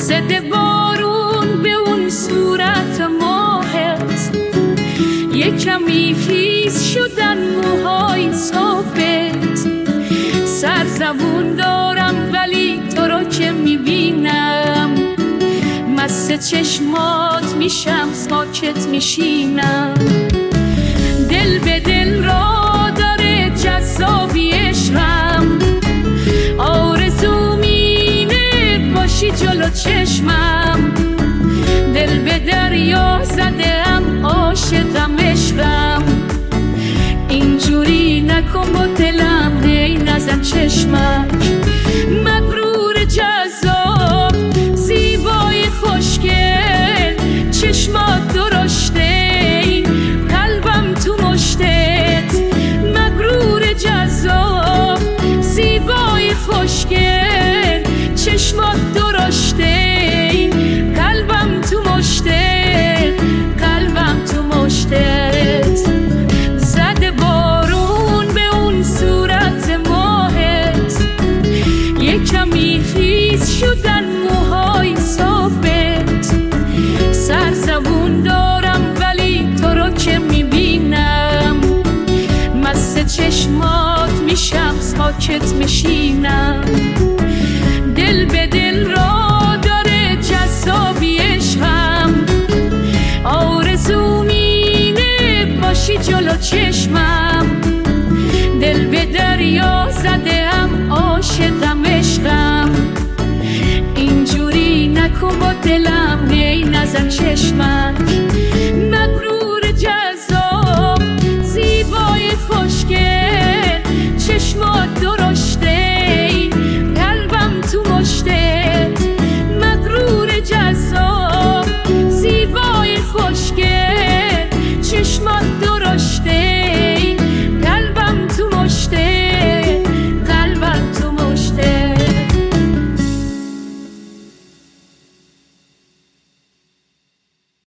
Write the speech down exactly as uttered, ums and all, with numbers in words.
زده بارون به اون صورت ماهت، یک کمی خیس شدن موهای صافت. سرزبون دارم ولی تو رو که میبینم، مست چشمات میشم ساکت میشینم. دل به دل را داره جذابی عشقم، آرزوم اینه باشی جلو چشمم. دل به دریا زدم عاشقم عشقم، اینجوری نکن با دلم هی نزن چشمک. مغرور جذاب زیبای خوشگل، چشمات درشته قلبم تو مشتت. مغرور جذاب زیبای خوشگل، چشمات درشته قلبم تو مشتت. قلبم تو مشتت. زده بارون به اون صورت ماهت، یک کمی خیس شدن موهای صافت. سرزبون دارم ولی تو رو که میبینم، مست چشمات میشم ساکت میشینم. دل به دل را داره جذابی عشقم، آرزوم اینه باشی جلو چشمم. دل به دریا زدم عاشقم عشقم، اینجوری نکن با دلم هی نزن چشمک. مغرور جذاب